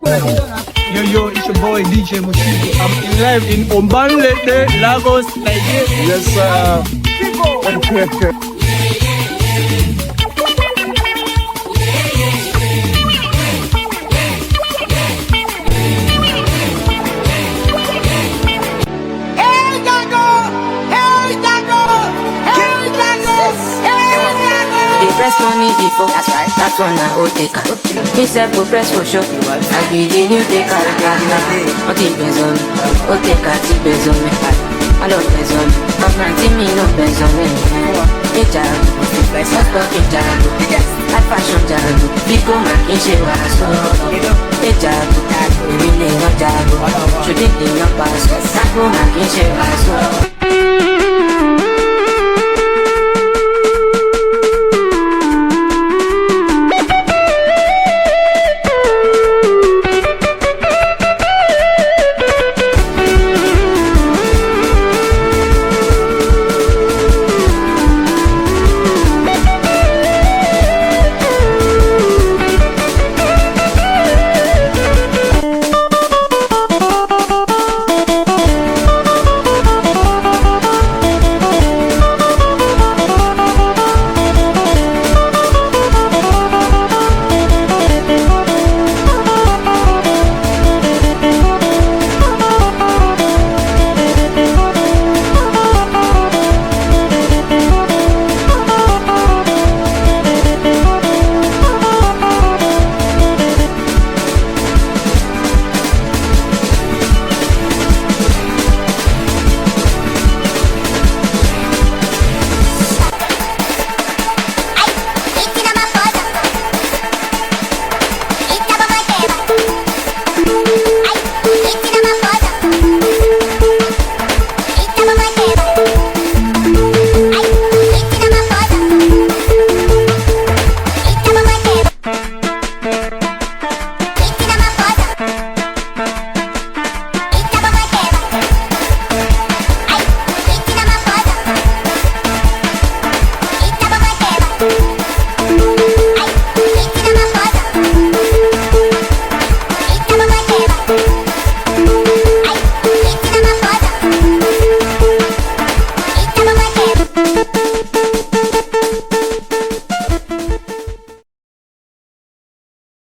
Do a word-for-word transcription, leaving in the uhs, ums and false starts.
Yo, yo, it's your boy D J Mushigo. I'm in live in Ombanlete, Lagos, Nigeria. Yes, sir. Press money before, that's right. That's one I will take her. Me self will press for sure. I be the new taker. What it bends on me? What take her? It bends on me. I don't bends on me. I'm not me, no bends on me. Hey Jago, let's talk in Jago. I fashion Jago. People making shit was so. Hey Jago, we really no Jago. Should it be your pass? I go making shit was so.